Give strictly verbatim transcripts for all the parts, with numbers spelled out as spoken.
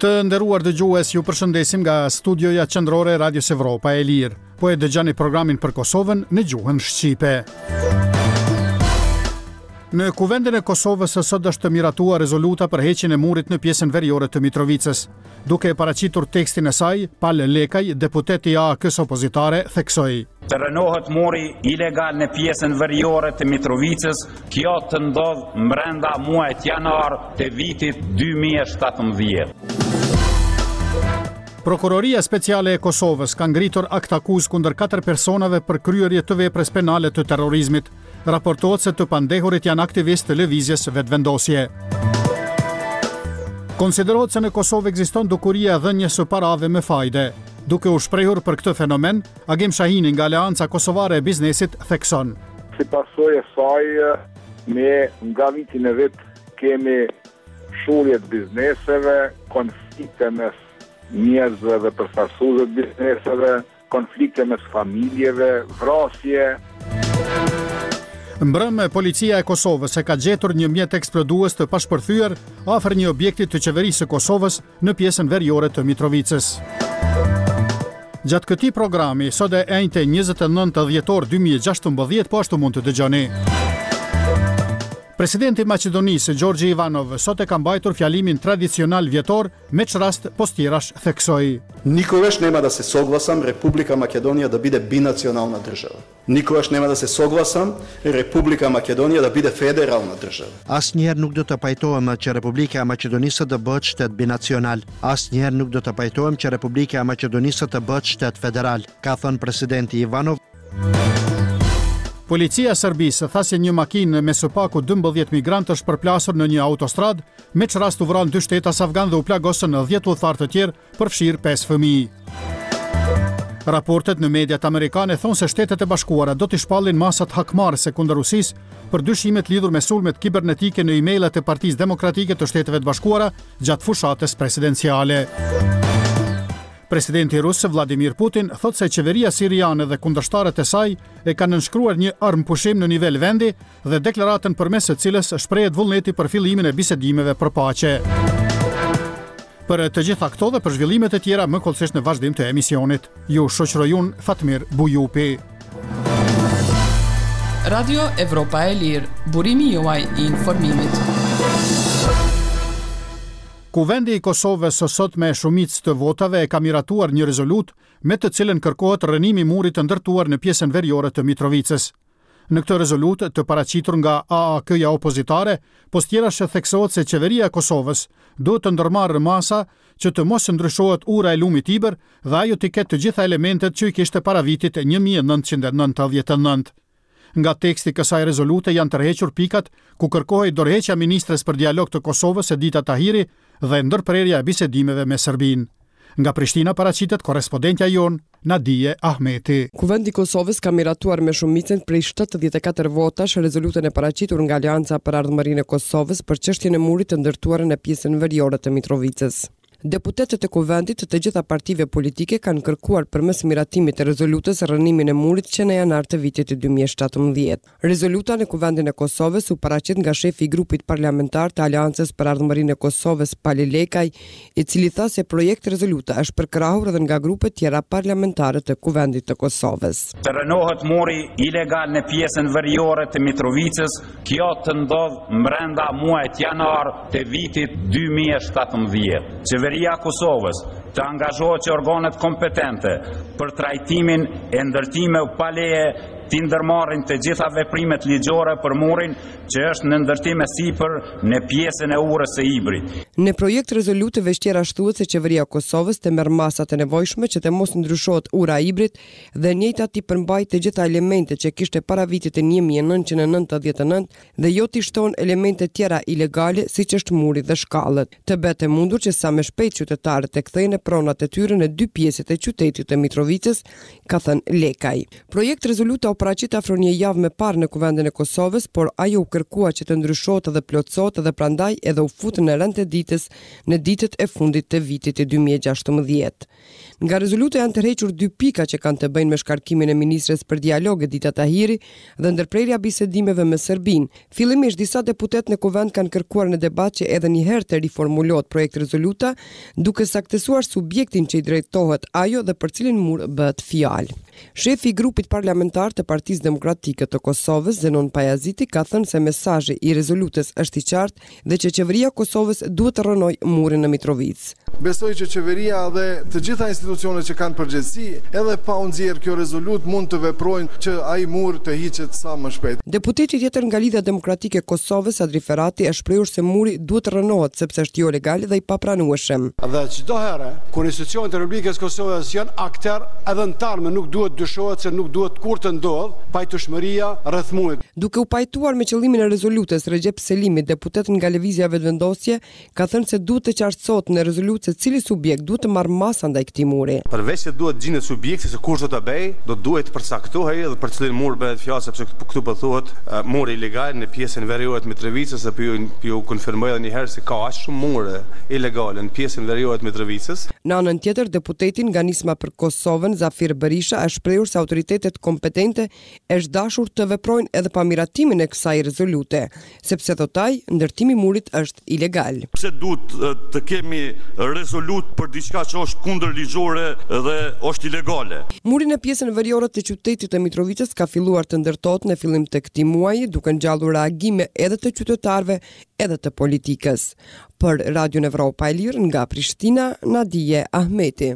Të nderuar dëgjues, ju përshëndesim nga studioja qendrore e Radios Evropa e Lirë. Po e dëgjoni programin për Kosovën në gjuhën shqipe. Në Kuvendin e Kosovës sot është miratuar rezoluta për heqjen e murit në pjesën veriore të Mitrovicës. Duke paraqitur tekstin e saj, Pal Lekaj, deputeti i A A K-s opozitare, theksoi: Të rënohet muri ilegal në pjesën veriore të Mitrovicës, kjo të ndodh brenda muajit janar të vitit dy mijë e shtatëmbëdhjetë. Prokuroria Speciale e Kosovës ka ngritur akt akuz kundër katër personave për kryerje të veprës penale të terrorizmit. Raportohet se të pandehurit janë aktivistë të lëvizjes vetvendosje. Konsiderohet se në Kosovë ekziston dukuria e dhënies së parave me fajde. Duke u shprehur për këtë fenomen, Agim Shahini nga Aleanca Kosovare e Biznesit thekson: Si pasojë e saj, ne nga vitin e vet kemi shurje të bizneseve, konflikte mes njerëzve dhe përfaqësuesve të bizneseve, konflikte mes familjeve, vrasje. Mbrëmë, policia e Kosovës e ka gjetur një mjet eksplodues të pashpërthyer afër një objekti të qeverisë së Kosovës në pjesën veriore të Mitrovicës. Gjatë këtij programi, sot e enjte njëzet e nëntë dhjetor dy mijë e gjashtëmbëdhjetë, po ashtu mund të dëgjoni. Presidenti i Maqedonisë, Gjorgji Ivanov, sot e ka mbajtur fjalimin tradicional vjetor, me çrast postjerash theksoi: Никогаш нема да се согласам Република Македонија да биде бинационална држава. Никогаш нема да се согласам Република Македонија да биде федерална држава. Asnjëherë nuk do të pajtohem që Republika e Maqedonisë të bëhet shtet binacional. Asnjëherë nuk do të pajtohem që Republika e Maqedonisë të bëhet shtet federal, ka thënë presidenti Ivanov. Policia e Serbisë tha se një makinë me së paku dymbëdhjetë migrantë është përplasur në një autostradë, me çrast u vranë dy shtetas afgan dhe u plagosën dhjetë udhëtar të tjerë, përfshirë pesë fëmijë. Raportet në mediat amerikane thonë se Shtetet e Bashkuara do t'i shpallin masat hakmarrëse kundër Rusisë për dyshimet lidhur me sulmet kibernetike në emailët e Partisë Demokratike të Shteteve të Bashkuara gjatë fushatës presidenciale. Presidenti rus Vladimir Putin thot se qeveria siriane dhe kundërshtarët e saj e kanë nënshkruar një armpushim në nivel vendi dhe deklaratën përmes së cilës shprehet vullneti për fillimin e bisedimeve për paqe. Për të gjitha këto dhe për zhvillimet e tjera më kollësisht në vazhdim të emisionit. Ju shoqëroj unë Fatmir Bujupi. Radio Evropa e Lirë, burimi juaj i informimit. Kuvendi i Kosovës sot me shumicë të votave e ka miratuar një rezolut me të cilën kërkohet rënimi i murit të ndërtuar në pjesën veriore të Mitrovicës. Në këtë rezolut të paraqitur nga A A K-ja opozitare, postjerash theksohet se qeveria e Kosovës duhet të ndërmarrë masa që të mos ndryshohet ura e lumit Tiber dhe ajo të ketë të gjitha elementet që i kishte para vitit një mijë e nëntëqind e nëntëdhjetë e nëntë. Nga teksti kësaj rezolute janë tërhequr pikat ku kërkohej dorëheqja ministres për dialog të Kosovës Edita Tahiri dhe ndërprerja e bisedimeve me Serbinë. Nga Prishtina paraqitet korrespondentja jon Nadije Ahmeti. Kuvendi i Kosovës ka miratuar me shumicën prej shtatëdhjetë e katër votash rezolutën e paraqitur nga Aleanca për Ardhmërinë e Kosovës për çështjen e murit të ndërtuar në pjesën veriore të Mitrovicës. Deputetët e kuvendit të gjitha partive politike kanë kërkuar përmes miratimit të rezolutës rënimin e murit që në janar të vitit dy mijë e shtatëmbëdhjetë. Rezoluta në Kuvendin e Kosovës u paraqit nga shefi i grupit parlamentar të Aleancës për Ardhmërinë e Kosovës, Pal Lekaj, i cili tha se projekt rezoluta është përkrahur edhe nga grupe tjera parlamentare të Kuvendit të Kosovës. Të rënohet muri ilegal në pjesën veriore të Mitrovicës, kjo të ndodh brenda muajit janar të vitit dy mijë e shtatëmbëdhjetë. Qeveria Kosovës të angazhohet që organet kompetente për trajtimin e ndërtimeve pa leje të ndërmarrin të gjitha veprimet ligjore për murin që është në ndërtim e sipër në pjesën e urës së Ibrit. Në projekt rezolutë vështira shtuhet se qeveria e Kosovës të merr masat e nevojshme që të mos ndryshohet ura e Ibrit dhe njëjta ti përmbajë të gjitha elementet që kishte para vitit të një mijë e nëntëqind e nëntëdhjetë e nëntë dhe jo t'i shton elemente tjera ilegale siç është muri dhe shkallët. Të bëhet e mundur që sa më shpejt qytetarët të kthehen në pronat e tyre në dy pjesët e qytetit të Mitrovicës, ka thënë Lekaj. Projekt rezoluta u paraqit afro një javë më parë në Kuvendin e Kosovës, por ajo u kërkua që të ndryshohet dhe plotësohet dhe prandaj edhe u fut në rend të ditës në ditët e fundit të vitit të dy mijë e gjashtëmbëdhjetë. Nga rezoluta janë tërhequr dy pika që kanë të bëjnë me shkarkimin e ministres për dialog Edita Tahiri dhe ndërprerja bisedimeve me Serbinë. Fillimisht disa deputet në Kuvend kanë kërkuar në debat që edhe një herë të riformulohet projekt rezoluta, duke saktësuar subjektin që i drejtohet ajo dhe për cilin mur bëhet fjalë. Shefi i grupit parlamentar të Partisë Demokratike të Kosovës, Zenon Pajaziti, ka thënë se mesazhi i rezolutës është i qartë dhe që qeveria e Kosovës duhet të rënojë murin në Mitrovicë. Besoj që qeveria dhe të gjitha institucionet që kanë përgjegjësi, edhe pa u nxjerrë kjo rezolut, mund të veprojnë që ai mur të hiqet sa më shpejt. Deputeti tjetër nga Lidhja Demokratike e Kosovës, Adri Ferrati, është shprehur se muri duhet të rënohet sepse është jo legal dhe i papranueshëm. Dhe çdo herë kur institucionet e Republikës Kosovës janë aktor, edhe antarëve nuk duhet dyshohet se nuk duhet kur të ndodh pajtueshmëria rreth murit. Duke u pajtuar me qëllimin e rezolutës, Recep Selimi, deputet nga Lëvizja Vetëvendosje, ka thënë se duhet të qartësohet në rezolutë se cili subjekt duhet të marrë masa ndaj këtij muri. Përveç se duhet gjendet subjekti se kush do ta bëj, do duhet të përcaktohej edhe për cilin mur bëhet fjalë, sepse këtu po thuhet uh, muri ilegal në pjesën veriore të Mitrovicës, apo ju, ju konfirmoj edhe një herë se ka aq shumë mure ilegale në pjesën veriore të Mitrovicës. Në anën tjetër, deputetin nga Nisma për Kosovën, Zafir Berisha, është shprehur se autoritetet kompetente është dashur të veprojnë edhe pa miratimin e kësaj rezolute, sepse thotaj ndërtimi i murit është ilegal. Pse duhet të kemi rezolut për diçka që është kundër ligjore dhe është ilegale? Muri në pjesën veriore të qytetit të Mitrovicës ka filluar të ndërtohet në fillim të këtij muaji, duke ngjallur reagime edhe të qytetarëve, edhe të politikës. Për Radion Evropa e Lirë nga Prishtina, Nadije Ahmeti.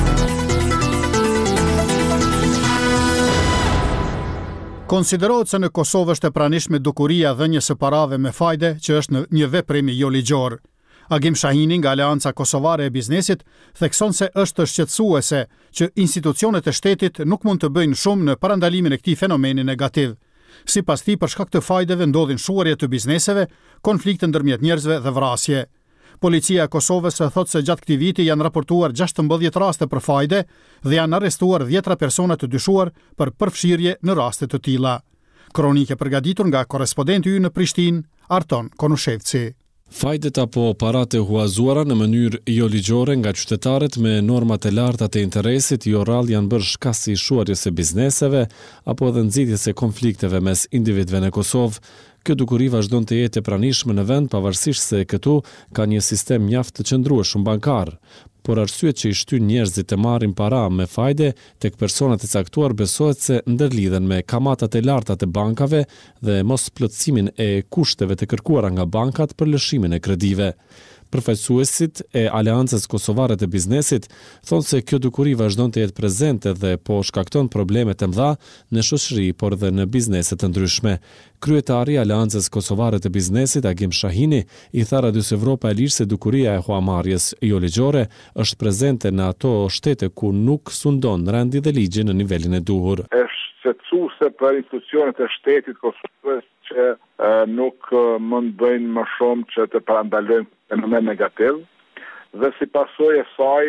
Konsiderohet se në Kosovë është e pranishme dukuria dhënies së parave me fajde, që është në një veprim jo ligjor. Agim Shahini nga Aleanca Kosovare e Biznesit thekson se është shqetësuese që institucionet e shtetit nuk mund të bëjnë shumë në parandalimin e këtij fenomeni negativ. Sipas tij, për shkak të fajdeve ndodhin shuarje të bizneseve, konflikte ndërmjet njerëzve dhe vrasje. Policia e Kosovës thotë se gjatë këtij viti janë raportuar gjashtëmbëdhjetë raste për fajde dhe janë arrestuar dhjetra persona të dyshuar për përfshirje në raste të tilla. Kronike përgatitur nga korrespondenti ynë në Prishtinë, Arton Konushevci. Fajdet apo parate huazuara në mënyrë jo ligjore nga qytetarët me normat e larta të interesit jo rrallë janë bërë shkas i shuarjes së bizneseve apo edhe nxitjes së konflikteve mes individëve në Kosovë. Kjo dukuri vazhdon të jetë e pranishme në vend pavarësisht se këtu ka një sistem mjaft të qëndrueshëm bankar. Por arsyet që i shtyn njerëzit të marrin para me fajde tek personat e caktuar besohet se ndërlidhen me kamatat e larta të bankave dhe mos plotësimin e kushteve të kërkuara nga bankat për lëshimin e kredive. Përfaqësuesit e Aleancës Kosovare të Biznesit thonë se kjo dukuri vazhdon të jetë prezente dhe po shkakton probleme të mëdha në shoqëri, por dhe në biznese të ndryshme. Kryetari i Aleancës Kosovare të Biznesit, Agim Shahini, i tha Radios Evropa e Lirë se dukuria e huamarrjes jo ligjore është prezente në ato shtete ku nuk sundon rendi dhe ligji në nivelin e duhur. Është shqetësuese për institucionet e shtetit Kosovës që uh, nuk uh, mund bëjnë më shumë që të parandalojnë fenomen negativ dhe si pasojë e saj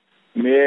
ne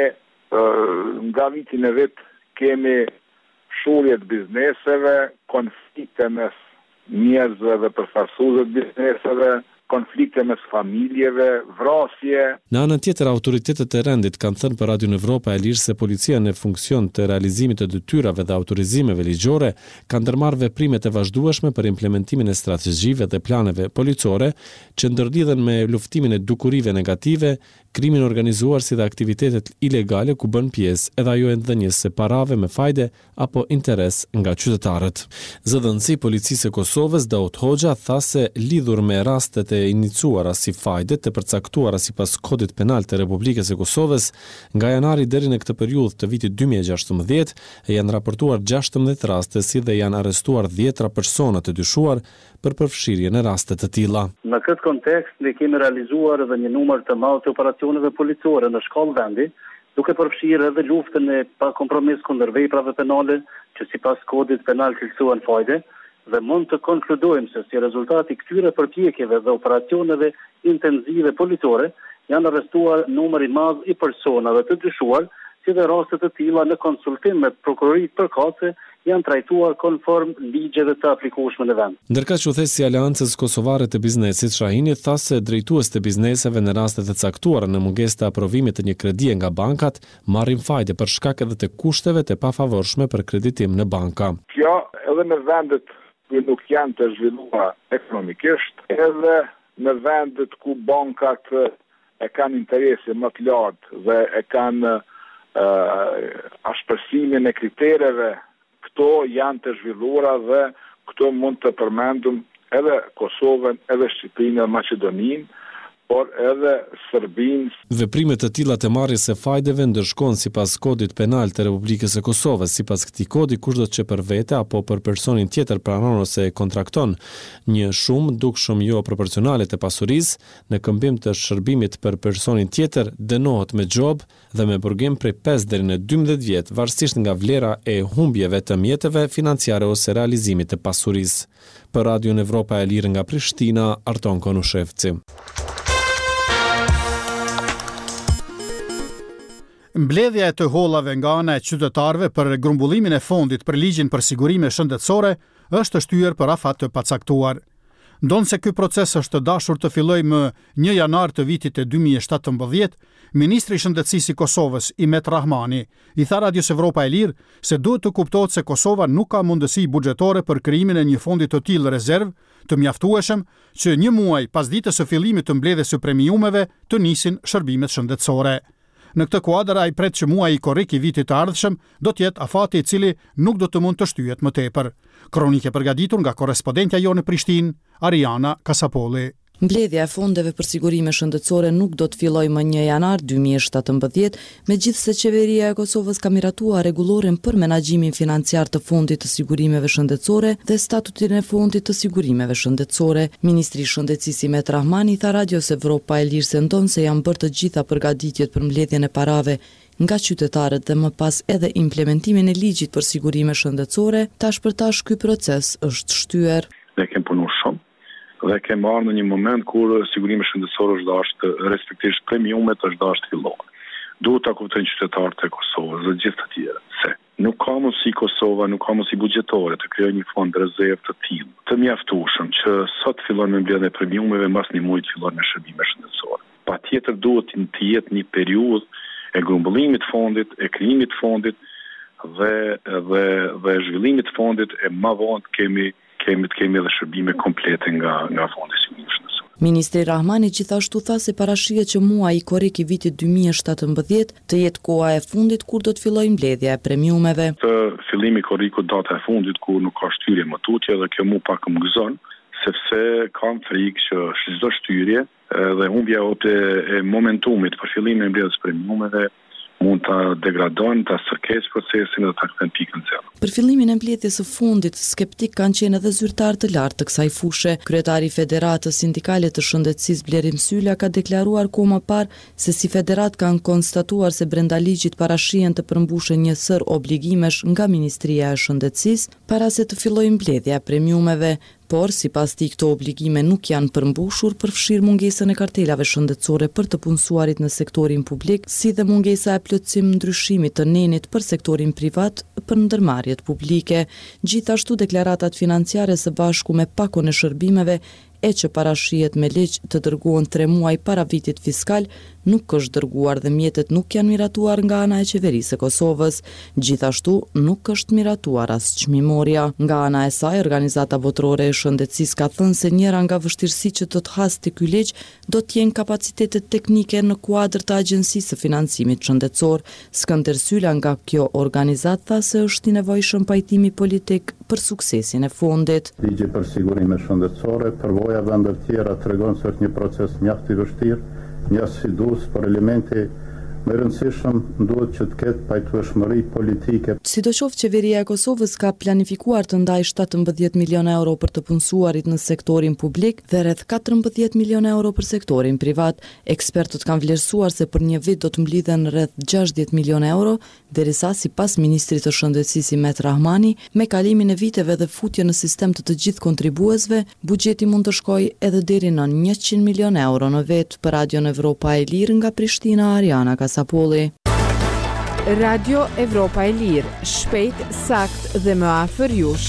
uh, nga vitin e vet kemi shurje të bizneseve, konflikte mes njerëzve dhe përfaqësuesve të bizneseve, konflikte mes familjeve, vrasje. Në anën tjetër, autoritetet e rendit kanë thënë për Radion Evropa e Lirë se policia në funksion të realizimit të detyrave dhe autorizimeve ligjore ka ndërmarrë veprime të vazhdueshme për implementimin e strategjive dhe planeve policore që ndërlidhen me luftimin e dukurive negative, krimin organizuar si dhe aktivitetet ilegale ku bën pjesë edhe ajo e dhënies së parave me fajde apo interes nga qytetarët. Zëdhënësi i Policisë së Kosovës Daud Hoxha tha se lidhur me rastet e iniciuara si fajde të përcaktuara sipas kodit penal të Republikës së Kosovës, nga janari deri në këtë periudhë të vitit dy mijë e gjashtëmbëdhjetë janë raportuar gjashtëmbëdhjetë raste si dhe janë arrestuar dhjetra persona të dyshuar për përfshirje në raste të tilla. Në këtë kontekst ne kemi realizuar edhe një numër të madh të operacioneve policore në shkallë vendi, duke përfshirë edhe luftën e pa kompromis kundër veprave penale që sipas kodit penal cilësohen fajde, dhe mund të konkludojmë se si rezultati këtyre përpjekjeve dhe operacioneve intensive policore janë arrestuar numër i madh i personave të dyshuar, si dhe raste të tilla në konsultim me prokuroritë përkatëse janë trajtuar konform ligjeve të aplikueshme në vend. Ndërka qytetësi i Aleancës Kosovare të Biznesit, Shahini tha se drejtues të bizneseve në rastet e caktuara në mungesë të aprovimit të një kredie nga bankat marrin fajde për shkak edhe të kushteve të pafavorshme për kreditim në banka. Kjo edhe në vendet ku nuk janë të zhvilluara ekonomikisht, edhe në vendet ku bankat e kanë interese më të lartë dhe e kanë uh, ashpërsimin e kritereve, këto janë të zhvilluara dhe këto mund të përmendum edhe Kosovën, edhe Shqipërinë dhe Maqedoninë, por edhe Serbinë. Veprimet të tilla të marrjes së fajdeve ndërshkohen sipas kodit penal të Republikës së Kosovës. Sipas këtij kodi, kushdo që për vete apo për personin tjetër pranon ose kontrakton një shumë dukshëm jo proporcionale të pasurisë në këmbim të shërbimit për personin tjetër dënohet me gjobë dhe me burgim prej pesë deri në dymbëdhjetë vjet, varësisht nga vlera e humbjeve të mjeteve financiare ose realizimit të pasurisë. Për Radion Evropa e Lirë nga Prishtina, Arton Konushevci. Mbledhja e të hollave nga ana e qytetarëve për grumbullimin e fondit për ligjin për sigurime shëndetësore është shtyer për afat të pacaktuar. Ndonë se ky proces është dashur të fillojë më një janar të vitit e dy mijë e shtatëmbëdhjetë, Ministri i Shëndetësisë i Kosovës, Imet Rahmani, i tha Radios Evropa e Lirë se duhet të kuptohet se Kosova nuk ka mundësi buxhetore për krijimin e një fondi të tillë rezerv të mjaftueshëm që një muaj pas ditës së fillimit të mbledhjes së premiumeve të nisin shërbimet shëndetësore. Në këtë kuadër ai pret që muaji korrik i vitit të ardhshëm do të jetë afati i cili nuk do të mund të shtyhet më tepër. Kronike përgatitur nga korrespondentja jonë në Prishtinë, Ariana Kasapolli. Mbledhja e fondeve për sigurime shëndetësore nuk do të fillojë më një janar dy mijë e shtatëmbëdhjetë, megjithse qeveria e Kosovës ka miratuar rregullorin për menaxhimin financiar të fondit të sigurimeve shëndetësore dhe statutin e fondit të sigurimeve shëndetësore. Ministri i Shëndetësisë Imet Rahmani tha Radios Evropa e Lirë se ndonë se janë bërë të gjitha përgatitjet për mbledhjen e parave nga qytetarët dhe më pas edhe implementimin e ligjit për sigurime shëndetësore, tash për tash ky proces është shtyer. Ne kemi punuar shumë dhe kemi marrë në një moment kur sigurimi shëndetësor është dashur, respektivisht premiumet është dashur të fillohen. Duhet ta kuptojnë qytetarët e Kosovës dhe gjithë të tjerë se nuk ka mundësi Kosova, nuk ka mundësi buxhetore të krijojë një fond rezervë të tillë, të mjaftueshëm që sot fillon me mbledhjen e premiumeve, mbas një muaji të fillon me shërbime shëndetësore. Patjetër duhet të jetë një periudhë e grumbullimit të fondit, e krijimit të fondit dhe dhe dhe zhvillimit të fondit e më vonë kemi kemi të kemi edhe shërbime komplete nga nga fondi sigurimi shëndetësor. Ministri Rahmani gjithashtu tha se parashihet që muaji korrik i vitit dy mijë e shtatëmbëdhjetë të jetë koha e fundit kur do të fillojë mbledhja e premiumeve. Të fillimi korrikut data e fundit ku nuk ka shtyrje më tutje dhe kjo mu pak më gëzon, sepse kam frikë që çdo shtyrje dhe humbja e momentumit për fillimin e mbledhjes së premiumeve mund ta degradojnë, ta sërkesë procesin dhe ta kthen pikën zero. Për fillimin e mbledhjes së fundit, skeptik kanë qenë edhe zyrtarë të lartë të kësaj fushe. Kryetari i Federatës Sindikale të Shëndetësisë Blerim Sylla ka deklaruar kohë më parë se si federat kanë konstatuar se brenda ligjit parashihen të përmbushen një sër obligimesh nga Ministria e Shëndetësisë para se të fillojë mbledhja e premiumeve. Por, si pas ti këto obligime nuk janë përmbushur, përfshirë mungesën e kartelave shëndetësore për të punësuarit në sektorin publik, si dhe mungesa e plotësim ndryshimit të nenit për sektorin privat për ndërmarrjet publike. Gjithashtu deklaratat financiare së bashku me pakon e shërbimeve e që parashihet me ligj të dërguan tre muaj para vitit fiskal, nuk është dërguar dhe mjetet nuk janë miratuar nga ana e qeverisë së Kosovës. Gjithashtu nuk është miratuar as çmimorja. Nga ana e saj, Organizata Botërore e Shëndetësisë ka thënë se njëra nga vështirësitë që do të hasti ky ligj do të jenë kapacitetet teknike në kuadër të Agjencisë së Financimit Shëndetësor. Skënder Sylla nga kjo organizatë tha se është i nevojshëm pajtimi politik për suksesin e fondit. Ligji për sigurime shëndetësore, përvoja vendeve të tjera tregon se është një proces mjaft i vështirë, një sfidues për elementi Më e rëndësishëm duhet që të ketë pajtueshmëri politike. Sidoqoftë, qeveria e Kosovës ka planifikuar të ndajë shtatëmbëdhjetë milion euro për të punësuarit në sektorin publik dhe rreth katërmbëdhjetë milion euro për sektorin privat. Ekspertët kanë vlerësuar se për një vit do të mblidhen rreth gjashtëdhjetë milion euro, derisa sipas ministrit të shëndetësisë Met Rahmani, me kalimin e viteve dhe futje në sistem të të gjithë kontribuesve, buxheti mund të shkojë edhe deri në njëqind milion euro në vit. Për Radion Evropa e Lirë nga Prishtina, Ariana Kasapolli. Radio Evropa e Lirë, shpejt, sakt dhe më afër jush.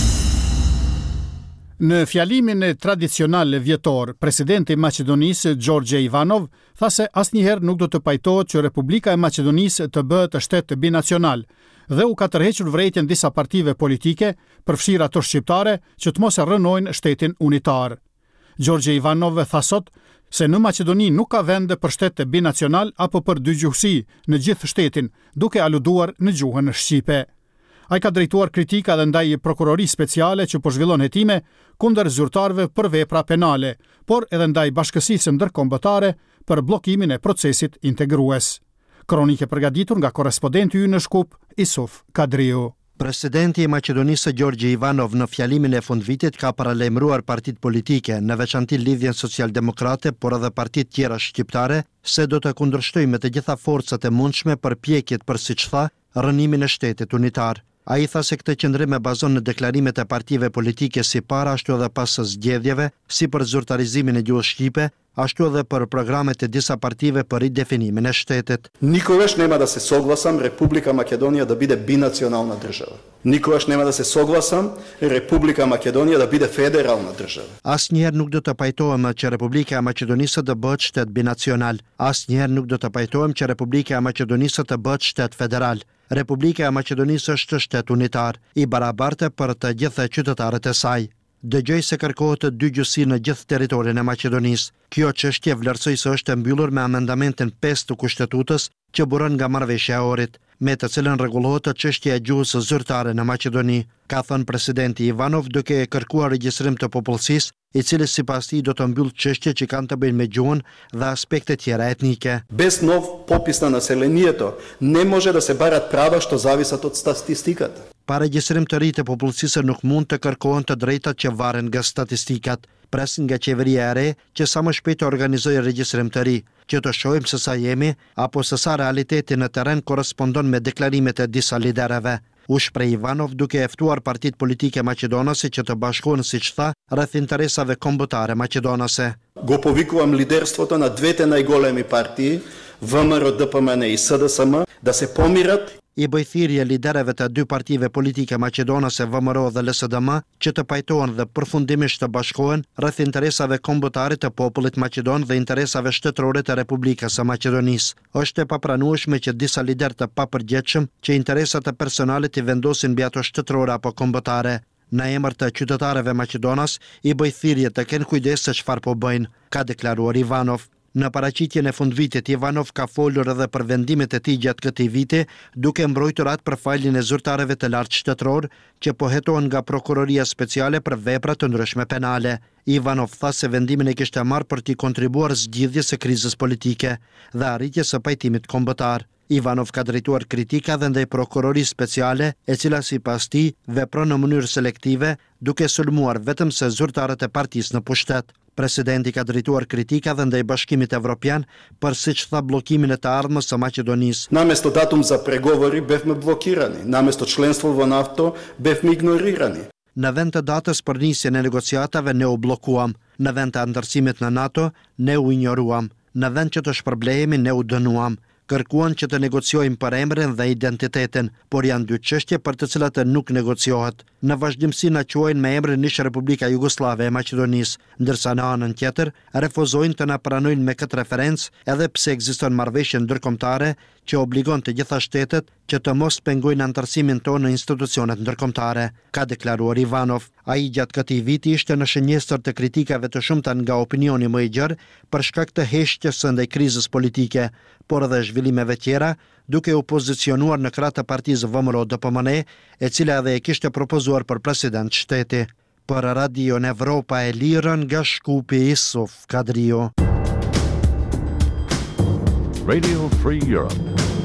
Në fjalimin e tradicional vjetor, presidenti i Maqedonisë Gjorgje Ivanov tha se asnjëherë nuk do të pajtohet që Republika e Maqedonisë të bëhet shtet binacional dhe u ka tërhequr vërejtjen disa partive politike, përfshirë ato shqiptare, që të mos e rënojnë shtetin unitar. Gjorgje Ivanov tha sot se në Maqedoni nuk ka vende për shtet binacional apo për dygjuhësi në gjithë shtetin, duke aluduar në gjuhën shqipe. Ai ka drejtuar kritika dhe ndaj prokurorisë speciale që po zhvillon hetime kundër zyrtarëve për vepra penale, por edhe ndaj bashkësisë ndërkombëtare për bllokimin e procesit integrues. Kronike përgatitur nga korrespondenti ynë në Shkup, Isuf Kadriu. Presidenti i Maqedonisë Gjorgje Ivanov në fjalimin e fundvitit ka paralajmëruar partitë politike, në veçanti Lidhjen Socialdemokrate, por edhe partitë tjera shqiptare, se do të kundërshtojnë me të gjitha forcat e mundshme përpjekjet për, siç tha, rënimin e shtetit unitar. Ai tha se këtë qëndrim e bazon në deklarimet e partive politike si para, ashtu edhe pas zgjedhjeve, si për zyrtarizimin e gjuhës shqipe, ashtu edhe për programet e disa partive për ridefinimin e shtetit. Никогаш нема да се согласам Република Македонија да биде бинационална држава. Никогаш нема да се согласам Република Македонија да биде федерална држава. Asnjëherë nuk do të pajtohem që Republika e Maqedonisë të bëhet shtet binacional. Asnjëherë nuk do të pajtohem që Republika e Maqedonisë të bëhet shtet federal. Republika e Maqedonisë është shtet unitar, i barabartë për të gjithë qytetarët e saj. Dëgjoj se kërkohet dygjuhësi në gjithë territorin e Maqedonisë. Kjo çështje vlerësoj se është e mbyllur me amendamentin pesë të Kushtetutës që buron nga marrëveshja e Ohrit, me të cilën rregullohet çështja e gjuhës zyrtare në Maqedoni, ka thënë presidenti Ivanov duke kërkuar regjistrim të popullsisë, i cili sipas tij do të mbyllë çështje që kanë të bëjnë me gjuhën dhe aspekte tjera etnike. Без нов попис на населението не може да се барат права што зависат од статистиката. Pa regjistrim të ri të popullsisë nuk mund të kërkohen të drejtat që varen nga statistikat. Presin nga qeveria e re që sa më shpejt të organizojë regjistrim të ri, që të shohim se sa jemi apo se sa realiteti në terren korrespondon me deklarimet e disa liderëve. U shpreh Ivanov duke e ftuar partitë politike maqedonase që të bashkohen, siç tha, rreth interesave kombëtare maqedonase. Го повикувам лидерството на двете најголеми партии, ВМРО, ДПМН и СДСМ, да се помират. I bëj thirrje liderëve të dy partive politike maqedonase VMRO dhe L S D M që të pajtohen dhe përfundimisht të bashkohen rreth interesave kombëtare të popullit maqedon dhe interesave shtetërore të Republikës së Maqedonisë. Është e papranueshme që disa lider të papërgjegjshëm që interesat e personalit i vendosin mbi ato shtetërore apo kombëtare. Në emër të qytetarëve maqedonas i bëj thirrje të kenë kujdes se çfarë po bëjnë, ka deklaruar Ivanov. Në paraqitjen e fundvitit, Ivanov ka folur edhe për vendimet e tij gjatë këtij viti, duke mbrojtur atë për faljen e zyrtarëve të lartë shtetëror që po hetohen nga prokuroria speciale për vepra të ndryshme penale. Ivanov tha se vendimin e kishte marrë për të kontribuar zgjidhjes së krizës politike dhe arritjes së pajtimit kombëtar. Ivanov ka drejtuar kritika dhe ndaj prokurorisë speciale, e cila sipas tij vepron në mënyrë selektive, duke sulmuar vetëm se zyrtarët e partisë në pushtet. Presidenti ka drejtuar kritika dhe ndaj Bashkimit Evropian për, siç tha, bllokimin e të ardhmës së Maqedonisë. Наместо датум за преговори бевме блокирани, наместо членство во НАТО бевме игнорирани. Në vend të datës për nisjen e negociatave ne u bllokuam, në vend të antarësimit në NATO ne u injoruam, në vend që të shpërblehemi ne u dënuam. Kërkuan që të negociojmë për emrin dhe identitetin, por janë dy çështje për të cilat nuk negociohet. Në vazhdimsi na quajnë me emrin ish Republika Jugoslave e Maqedonisë, ndërsa në anën tjetër refuzojnë të na pranojnë me këtë referencë, edhe pse ekziston marrëveshje ndërkombëtare që obligon të gjitha shtetet që të mos pengojnë antarësimin tonë në institucionet ndërkombëtare, ka deklaruar Ivanov. Ai gjatë këtij viti ishte në shënjestër të kritikave të shumta nga opinioni më i gjerë për shkak të heqjes së ndaj krizës politike, por edhe zhvillimeve tjera, duke u pozicionuar në krah të partisë VMRO D P M N, e cila edhe e kishte propozuar për president shteti. Për Radio Evropa e Lirë nga Shkupi, Isuf Kadriu. Radio Free Europe.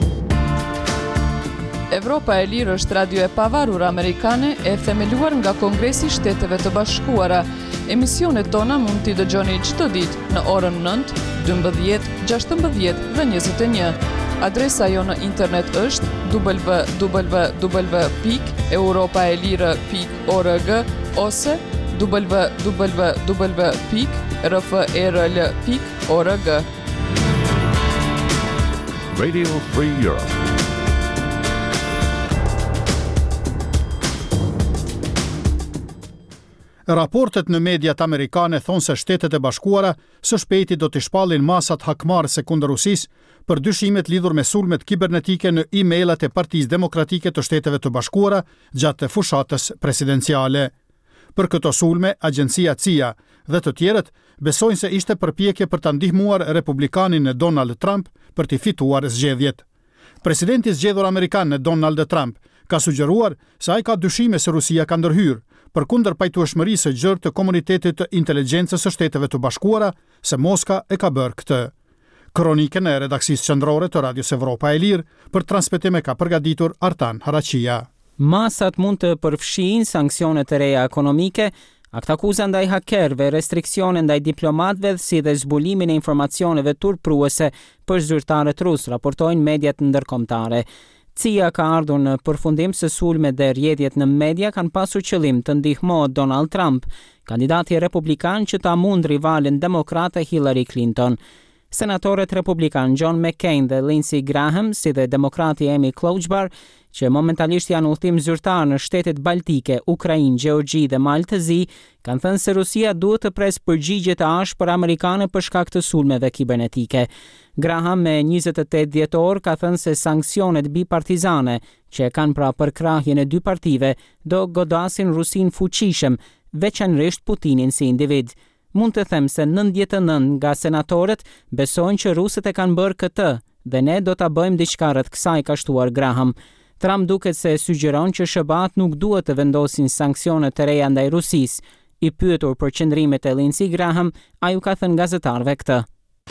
Evropa e Lirë është radio e pavarur amerikane e themeluar nga Kongresi i Shteteve të Bashkuara. Emisionet tona mund t'i dëgjoni çdo ditë në orën nëntë, dymbëdhjetë, gjashtëmbëdhjetë dhe njëzet e një. Adresa jo në internet është w w w pikë europaelire pikë org ose w w w pikë r f e r l pikë org. Radio Free Europe. Raportet në mediat amerikane thonë se Shtetet e Bashkuara së shpejti do të shpallin masat hakmarrëse kundër Rusisë për dyshimet lidhur me sulmet kibernetike në e-mailat e Partisë Demokratike të Shteteve të Bashkuara gjatë fushatës presidenciale. Për këto sulme, agjencia C I A dhe të tjerët besojnë se ishte përpjekje për ta ndihmuar republikanin Donald Trump për të fituar zgjedhjet. Presidenti i zgjedhur amerikan Donald Trump ka sugjeruar se ai ka dyshime se Rusia ka ndërhyrë përkundër pajtueshmërisë së gjerë të komunitetit të inteligjencës së Shteteve të Bashkuara se Moska e ka bërë këtë. Kronikën e redaksisë qendrore të Radios Evropa e Lirë për transmetim e ka përgatitur Artan Harachia. Masat mund të përfshijnë sanksione të reja ekonomike, aktakuza ndaj hakerëve, restriksione ndaj diplomatëve si dhe zbulimin e informacioneve turpruese për zyrtarët rusë, raportojnë mediat ndërkombëtare. C I A ka ardhur në përfundim se sulmet dhe rrjedhjet në media kanë pasur qëllim të ndihmohet Donald Trump, kandidati republikan që ta mund rivalin demokrate Hillary Clinton. Senatorët republikan John McCain dhe Lindsey Graham, si dhe demokrati Amy Klobuchar, që momentalisht janë udhtim zyrtar në shtetet baltike, Ukrainë, Gjeorgji dhe Maltezi, kanë thënë se Rusia duhet të presë përgjigje të ashpër amerikane për shkak të sulmeve kibernetike. Graham me njëzet e tetë dhjetor ka thënë se sanksionet bipartizane, që kanë pra përkrahjen e dy partive, do godasin Rusin fuqishëm, veçanërisht Putinin si individ. Mund të them se nëntëdhjetë e nëntë nga senatorët besojnë që rusët e kanë bërë këtë dhe ne do ta bëjmë diçka rreth kësaj, ka shtuar Graham. Trump duket se sugjeron që S B A nuk duhet të vendosin sanksione të reja ndaj Rusisë. I pyetur për qëndrimet e Lindsey Graham, ai u ka thënë gazetarëve këtë.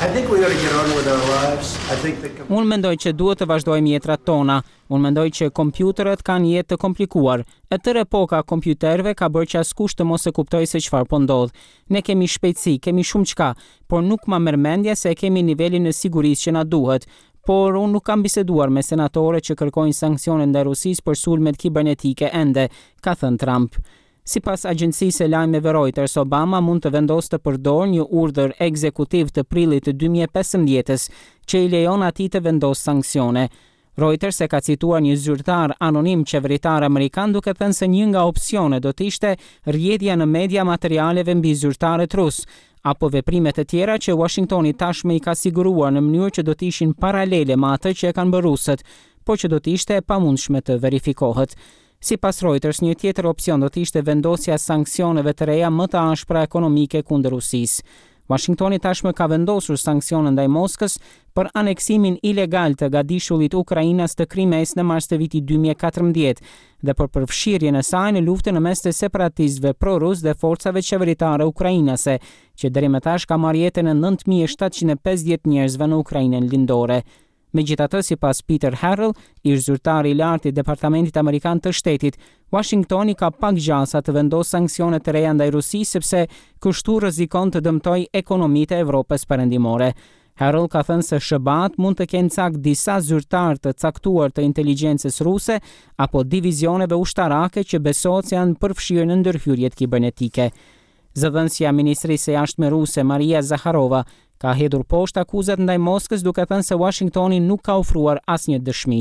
Unë mendoj që duhet të vazhdojmë jetrat tona. Unë mendoj që kompjuterët kanë jetë të komplikuar. E tërë epoka kompjuterëve ka bërë që askush të mos e kuptojë se çfarë po ndodh. Ne kemi shpejtësi, kemi shumë çka, por nuk ma merr mendja se e kemi nivelin e sigurisë që na duhet. Por unë nuk kam biseduar me senatore që kërkojnë sanksione ndaj Rusisë për sulmet kibernetike ende, ka thënë Trump. Sipas agjencisë së lajmeve Reuters, Obama mund të vendosë të përdorë një urdhër ekzekutiv të prillit të dy mijë e pesëmbëdhjetë që i lejon atij të vendosë sanksione. Reuters e ka cituar një zyrtar anonim qeveritar amerikan duke thënë se një nga opsione do të ishte rrjedhja në media materialeve mbi zyrtarët rusë, apo veprime të tjera që Washingtoni tashmë i ka siguruar në mënyrë që do të ishin paralele me atë që e kanë bërë rusët, por që do të ishte e pamundshme të verifikohet. Sipas Reuters, një tjetër opsion do të ishte vendosja sanksioneve të reja më të ashpra ekonomike kundër Rusisë. Washingtoni tashmë ka vendosur sanksione ndaj Moskës për aneksimin ilegal të gadishullit Ukrainas të Krimes në mars të vitit dy mijë e katërmbëdhjetë dhe për përfshirjen e saj në luftën në mes të separatistëve pro-rus dhe forcave qeveritare ukrainase, që deri më tash ka marrë jetën e nëntë mijë shtatëqind e pesëdhjetë njerëzve në Ukrainën lindore. Megjithatë, sipas Peter Harrell, ish zyrtari i lartë i Departamentit Amerikan të Shtetit, Washingtoni ka pak gjasa të vendosë sanksione të reja ndaj Rusisë sepse kështu rrezikon të dëmtojë ekonomitë e Evropës perëndimore. Harrell ka thënë se S B A mund të kenë cak disa zyrtar të caktuar të inteligjencës ruse apo divizioneve ushtarake që besohet se janë përfshirë në ndërhyrjet kibernetike. Zëdhënësja e Ministrisë së Jashtme ruse Maria Zakharova ka hedhur poshtë akuzat ndaj Moskës duke thënë se Washingtoni nuk ka ofruar asnjë dëshmi.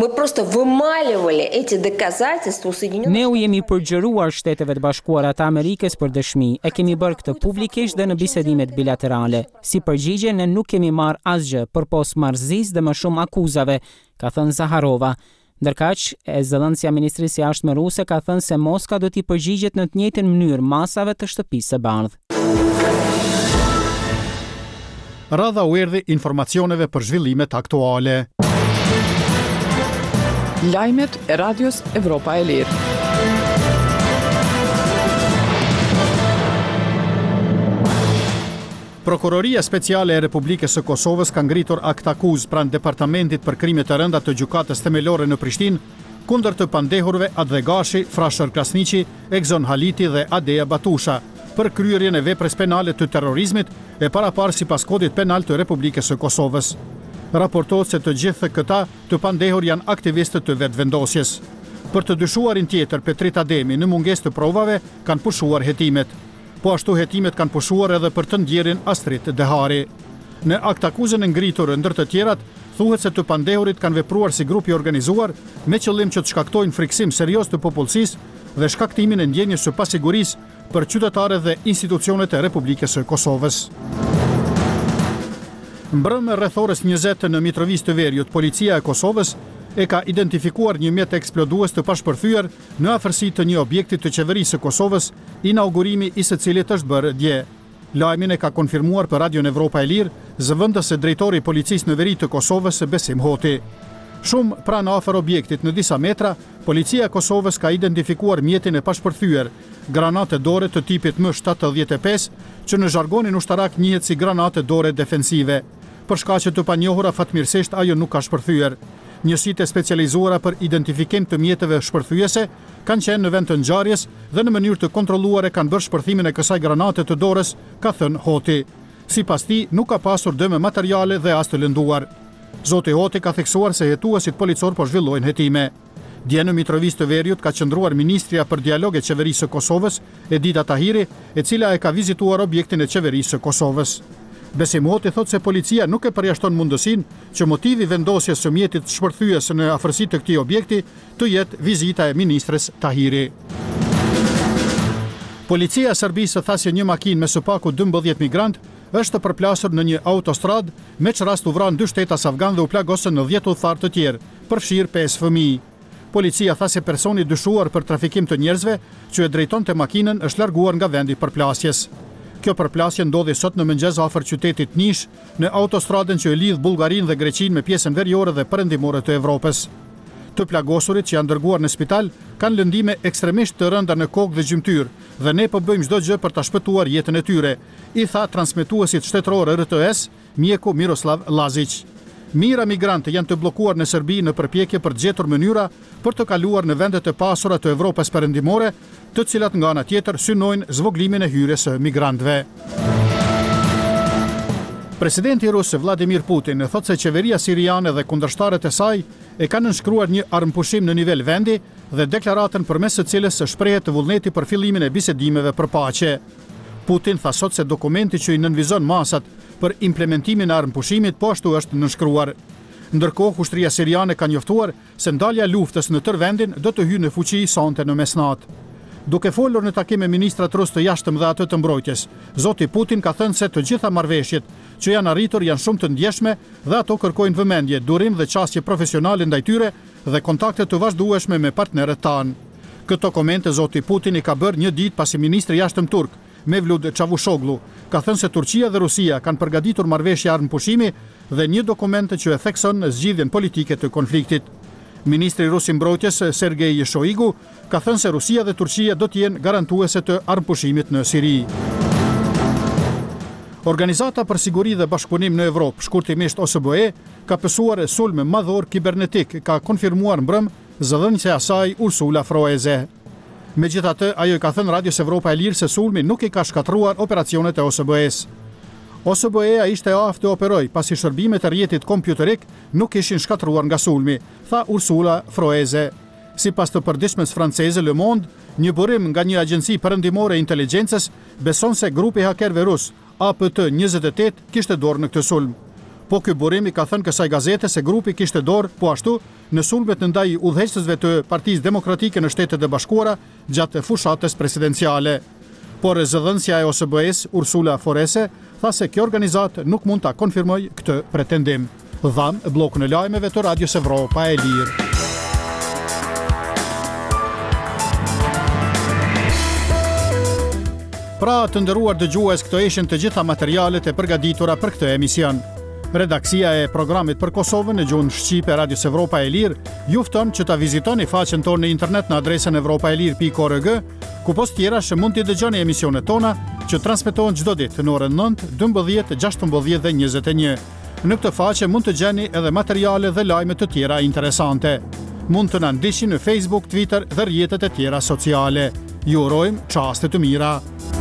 Ne u jemi përgjëruar Shteteve të Bashkuara të Amerikës për dëshmi, e kemi bërë këtë publikisht dhe në bisedimet bilaterale. Si përgjigje, ne nuk kemi marrë asgjë, përpos marrëzisë dhe më shumë akuzave, ka thënë Zakharova. Ndërkaq, e zëdhënësja e Ministrisë së Jashtme ruse ka thënë se Moska do t'i përgjigjet në të njëjtën mënyrë masave të Shtëpisë së Bardhë. Radha u erdhi informacioneve për zhvillimet aktuale. Lajmet e Radios Evropa e Lirë. Prokuroria Speciale e Republikës së Kosovës ka ngritur akt akuzë pranë Departamentit për Krime të Rënda të Gjykatës Themelore në Prishtinë kundër të pandehurve Advegashi, Frashër Krasniqi, Egzon Haliti dhe Adeja Batusha për kryerjen e veprës penale të terrorizmit e paraparë sipas kodit penal të Republikës së Kosovës. Raportohet se të gjithë këta të pandehur janë aktivistët të vetëvendosjes. Për të dyshuarin tjetër, Petrit Ademi, në mungesë të provave, kanë pushuar hetimet. Po ashtu hetimet kanë pushuar edhe për të ndjerin Astrit Dehari. Në akt akuzën e ngritur ndër të tjerat, thuhet se të pandehurit kanë vepruar si grup i organizuar me qëllim që të shkaktojnë friksim serioz të popullsisë dhe shkaktimin e ndjenjes së pasigurisë për qytetarët dhe institucionet e Republikës së Kosovës. Mbrëmë rreth orës njëzet në Mitrovic të Veriut, policia e Kosovës e ka identifikuar një mjet eksplodues të pashpërthyer në afërsi të një objekti të qeverisë së Kosovës, inaugurimi i së cilit është bërë dje. Lajmin e ka konfirmuar për Radion Evropa e Lirë zëvendës e drejtori i policisë në veri të Kosovës Besim Hoti. Shumë pranë afër objektit në disa metra, policia e Kosovës ka identifikuar mjetin e pashpërthyer, granate dore të tipit M shtatëdhjetë e pesë, që në zhargonin ushtarak njihet si granate dore defensive. Për shkaqe të panjohura, fatmirësisht ajo nuk ka shpërthyer. Njësitë e specializuara për identifikim të mjeteve shpërthyese kanë qenë në vend të ngjarjes dhe në mënyrë të kontrolluare kanë bërë shpërthimin e kësaj granate të dorës, ka thënë Hoti. Sipas tij, nuk ka pasur dëme materiale dhe as të lënduar. Zoti Hoti ka theksuar se hetuesit policor po zhvillojnë hetime. Dje në Mitrovic të Veriut ka qëndruar ministria për dialog e qeverisë së Kosovës, Edita Tahiri, e cila e ka vizituar objektin e qeverisë së Kosovës. Besim Hoti thot se policia nuk e përjashton mundësinë që motivi vendosjes së mjetit shpërthyes në afërsi të këtij objekti të jetë vizita e ministres Tahiri. Policia e Serbisë tha se një makinë me së paku dymbëdhjetë migrant është përplasur në një autostrad, me që rast u vranë dy shtetas afgan dhe u plagosën në dhjetë udhëtar të tjerë, përfshirë pesë fëmijë. Policia tha se personi dyshuar për trafikim të njerëzve që e drejtonte makinën është larguar nga vendi përplasjes. Kjo përplasje ndodhi sot në mëngjes afër qytetit Nish, në autostradën që e lidh Bullgarinë dhe Greqinë me pjesën veriore dhe perëndimore të Evropës. Të plagosurit që janë dërguar në spital kanë lëndime ekstremisht të rënda në kokë dhe gjymtyr dhe ne po bëjmë çdo gjë për ta shpëtuar jetën e tyre, i tha transmetuesit shtetëror R T S, mjeku Miroslav Lazić. Mira migrantë janë të bllokuar në Serbi në përpjekje për të gjetur mënyra për të kaluar në vendet e pasura të Evropës perëndimore, të cilat nga ana tjetër synojnë zvoglimin e hyrjes së migrantëve. Presidenti rus Vladimir Putin thot se qeveria siriane dhe kundërshtarët e saj e kanë nënshkruar një armpushim në nivel vendi dhe deklaratën përmes së cilës shprehet vullneti për fillimin e bisedimeve për paqe. Putin tha sot se dokumenti që i nënvizon masat për implementimin e armpushimit po ashtu është nënshkruar. Ndërkohë, ushtria siriane ka njoftuar se ndalja e luftës në tërë vendin do të hyjë në fuqi sonte në mesnatë. Duke folur në takim me ministrat rus të jashtëm dhe atë të mbrojtjes, zoti Putin ka thënë se të gjitha marrëveshjet që janë arritur janë shumë të ndjeshme dhe ato kërkojnë vëmendje, durim dhe qasje profesionale ndaj tyre dhe kontakte të vazhdueshme me partnerët tanë. Këto komente zoti Putin i ka bërë një ditë pasi ministri i jashtëm turk, Mevlut Çavuşoglu, ka thënë se Turqia dhe Rusia kanë përgatitur marrëveshje armpushimi dhe një dokument që e thekson zgjidhjen politike të konfliktit. Ministri rus i mbrojtjes Sergej Shoigu ka thënë se Rusia dhe Turqia do të jenë garantuese të armpushimit në Siri. Organizata për Siguri dhe Bashkëpunim në Evropë, shkurtimisht O S B E, ka pësuar sulm madhor kibernetik, ka konfirmuar mbrëm zëdhënëse e saj Ursula Froeze. Megjithatë, ajo i ka thënë Radios Evropa e Lirë se sulmi nuk i ka shkatruar operacionet e O S B E-s. O S B E-a ishte aftë të operoj, pasi shërbimet e rrjetit kompjuterik nuk ishin shkatruar nga sulmi, tha Ursula Froeze. Sipas të përditshmes franceze Le Monde, një burim nga një agjenci perëndimore e inteligjencës beson se grupi hakerëve rus A P T njëzet e tetë kishte dorë në këtë sulm. Po ky burim i ka thënë kësaj gazete se grupi kishte dorë po ashtu në sulmet ndaj udhëheqësve të Partisë Demokratike në Shtetet e Bashkuara gjatë fushatës presidenciale. Por zëdhënësja e O S B E-s, Ursula Forese, tha se kjo organizat nuk mund ta konfirmoj këtë pretendim. Dham blokun e lajmeve të Radios Evropa e Lirë. Pra, të nderuar dëgjues, këto ishin të gjitha materialet e përgatitura për këtë emision. Redaksia e programit për Kosovën në gjuhën shqipe Radios Evropa e Lirë ju fton që ta vizitoni faqen tonë në internet në adresën evropaelir pikë org, ku post tjera që mund t'i dëgjoni emisionet tona që transmetohen çdo ditë në orën nëntë, dymbëdhjetë, gjashtëmbëdhjetë dhe njëzet e një. Në këtë faqe mund të gjeni edhe materiale dhe lajme të tjera interesante. Mund të na ndiqni në Facebook, Twitter dhe rrjetet e tjera sociale. Ju urojmë çaste të mira.